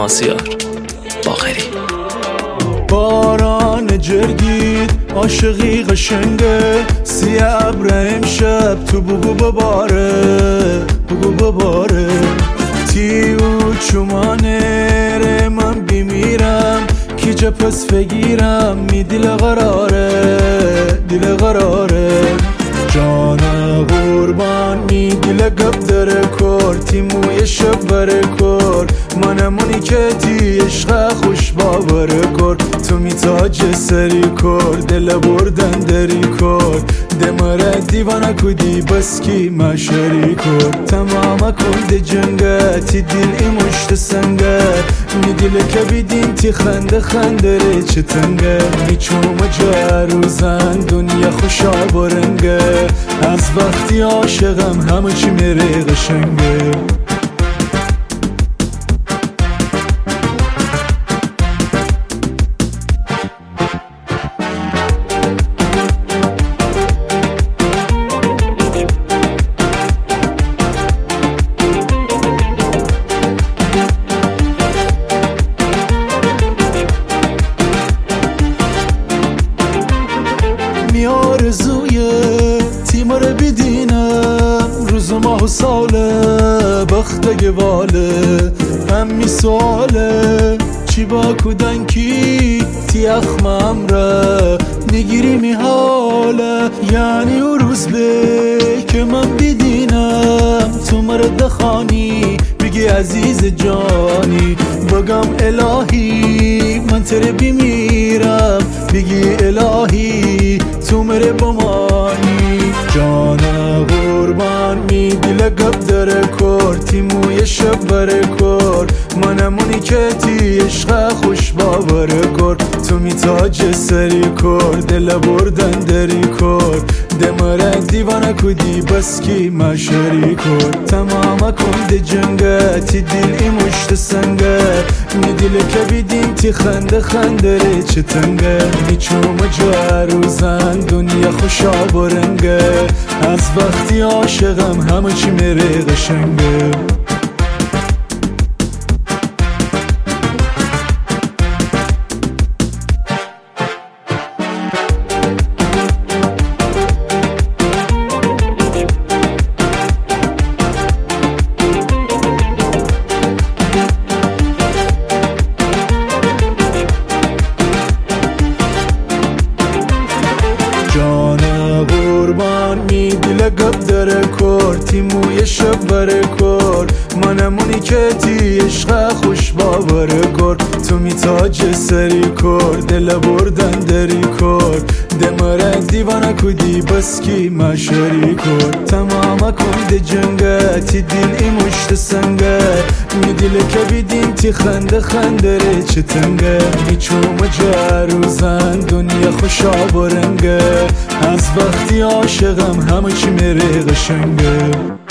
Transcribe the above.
مازیار باقری. باران جرگید عاشقی قشنگه، سی ابر امشب تو بگو بباره، بگو بباره. تیو چومانه من بیمیرم کی جا پس فگیرم می دل قراره، دل قراره. جان قربان می دل گب داره کر، تیموی شب بره کر، منمونی که تی عشق خوش باوره کر. تو می تاج سری کر، دل بردن دری کر، دماره دیوانه کدی بس کی مشاری کر. تمام کند جنگه تی دل ای مشت سنگه، می دل که بیدین تی خنده خنده ری چه تنگه. می چوم جروزن دنیا خوشا برنگه، از وقتی عاشقم همه چی میره قشنگه. آرزوی تیمار بیدینم، روز و ماه و ساله بخت گواله. همی سواله چی با کودن کی تی اخمم را نگیری می حاله. یعنی او روز به که من بیدینم تو مرد خانی بگی عزیز جانی، بگم الهی من تره بیمیرم بگی الهی تو مره بمانی. جان قربان می دل گب داره کر، تیموی شب بره کر، منمونی که تی عشق خوش باوره کر. تو می تاج سری کر، دل بردن دری کر، دماره دیوانه کدی بس کی مشاری کر. تمام کند جنگه تی دل ای مشت سنگه، می دل که بیدین تی خنده خنده ری چه تنگه. می چوم جروزن دنیا خوشا برنگه، از وقتی عاشقم همه چی میره قشنگه. جان قربان می دل گب داره کر، تیموی شب بره کر، منمونی که تی عشق خوش باوره کر. تو می تاج سری کر، دل بردن دری کر، دماره دیوانه کدی بس کی مشاری کر. تمام کند جنگه تی دل ای مشت سنگه، می دل که بیدین تی خنده خنده ری چه تنگه. می چوم جروزن دنیا خوشا برنگه، از وقتی عاشقم همه چی میره قشنگه.